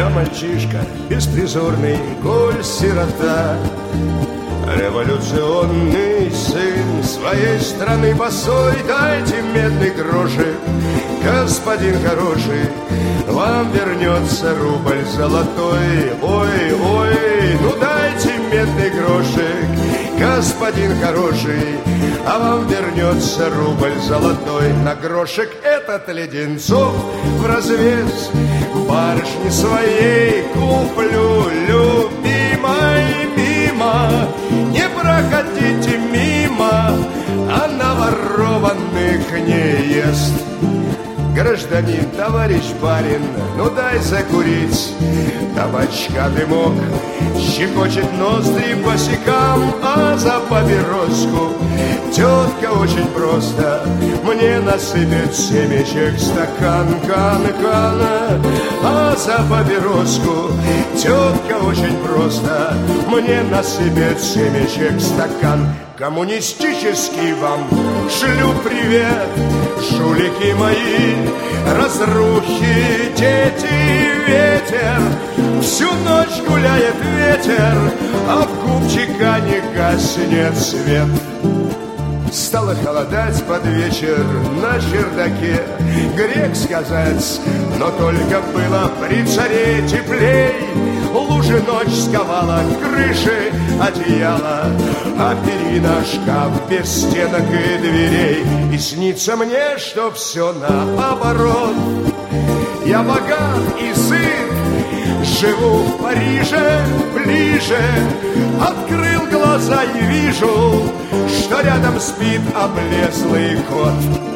Я мальчишка беспризорный, коль сирота, революционный сын своей страны босой. Дайте медный грошик, господин хороший, вам вернется рубль золотой. Ой, ой, ну дайте медный грошик, господин хороший, а вам вернется рубль золотой. На грошек этот леденцов в развес барышни своей куплю, любимой, мимо. Не проходите мимо, она ворованных не ест. Гражданин, товарищ барин, ну дай закурить. Табачка дымок щекочет ноздри босикам, а за папироску тетка очень просто мне насыпет семечек стакан, кан, а за папироску тетка очень просто мне насыпет семечек стакан. Коммунистический вам шлю привет, жулики мои, разрухи, дети, ветер. Всю ночь гуляет ветер, а в купчика не гаснет свет. Стало холодать под вечер на чердаке, грех сказать, но только было при царе теплей. Лужи ночь сковала, крыши одеяло, а перина шкаф без стенок и дверей. И снится мне, что все наоборот. Я богат и сыт, живу в Париже ближе. Открыл глаза и вижу, что рядом спит облезлый кот.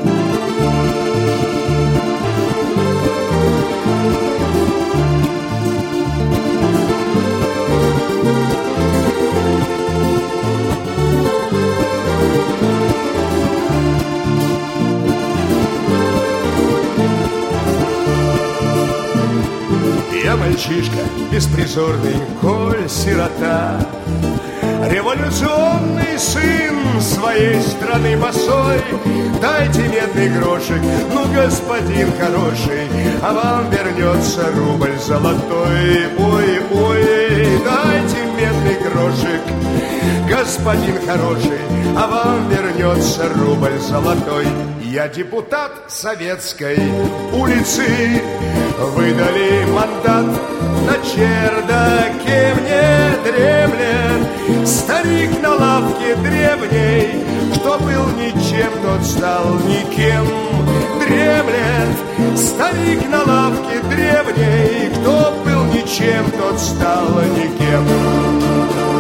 Я мальчишка беспризорный, коль сирота, революционный сын своей страны босой. Дайте медный грошик, ну, господин хороший, а вам вернется рубль золотой. Ой, ой, дайте медный грошик, господин хороший, а вам вернется рубль золотой. Я депутат советской улицы, выдали мандат, на чердаке мне дремлет старик на лавке древней. Кто был ничем, тот стал никем. Дремлет старик на лавке древней. Кто был ничем, тот стал никем.